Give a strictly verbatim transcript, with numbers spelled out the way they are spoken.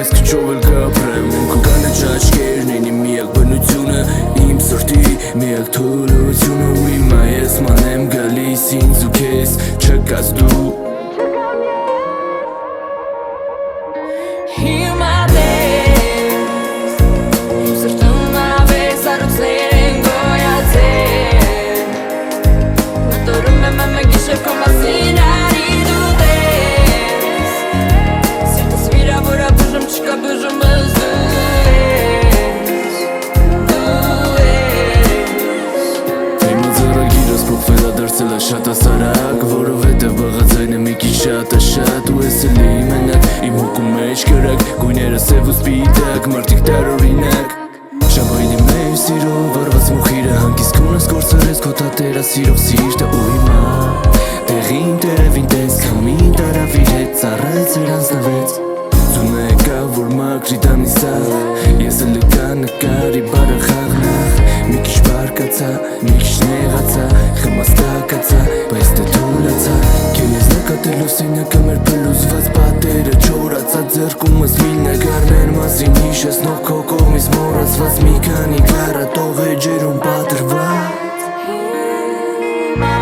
պես քչով էլ կապրեմ Ինքո կանը ճաչկերն են իմ միակ բնությունը Իմ սրտի միակ թուլությունը ու հիմա ես մանեմ գալիս ինձ ու քեզ չկաս դու Հիմա դες Իմ սրտում ավես առուցներ են գոյացել Մտորում եմ ամեն գիշեր քո մասին արի դու դես Սիրտս վիրավորա բուժում չկա բուժում ես դու ես Հիմա ձեռագիրս փոխվել է դարձել է շատ ասարակ Որովհետև բաղաձայնը մի քիչ շատ է շատ ու ես էլի մենակ Իմ հոգու մեջ կրակ գույները սև ու սպիտակ մարդիկ տարօրինակ Շամպայնի մեջ սիրով վառված մոխիրը հանգիստ քունս գործարես քո տատերա սիրով սիրտը ու հիմա Տեղին տերևին տես քամին տարավ իր հետ ծառայեց էր անձնվեց Ձունը եկա որ մաքրի տանիսա Ես էլ եկա նկարի բարը խաղնախ Մի քիչ բարկացա, մի քիչ նեղացա Խմաստակացա, բայց դե թուլացա Քեզ նկատելով սենյակը մեր փլուզված պատերը Չորացա ձեռքումս մի նկարներ մասին Հիշեցնող քո կողմից մոռացված մի քանի քառատող էջերում պատրված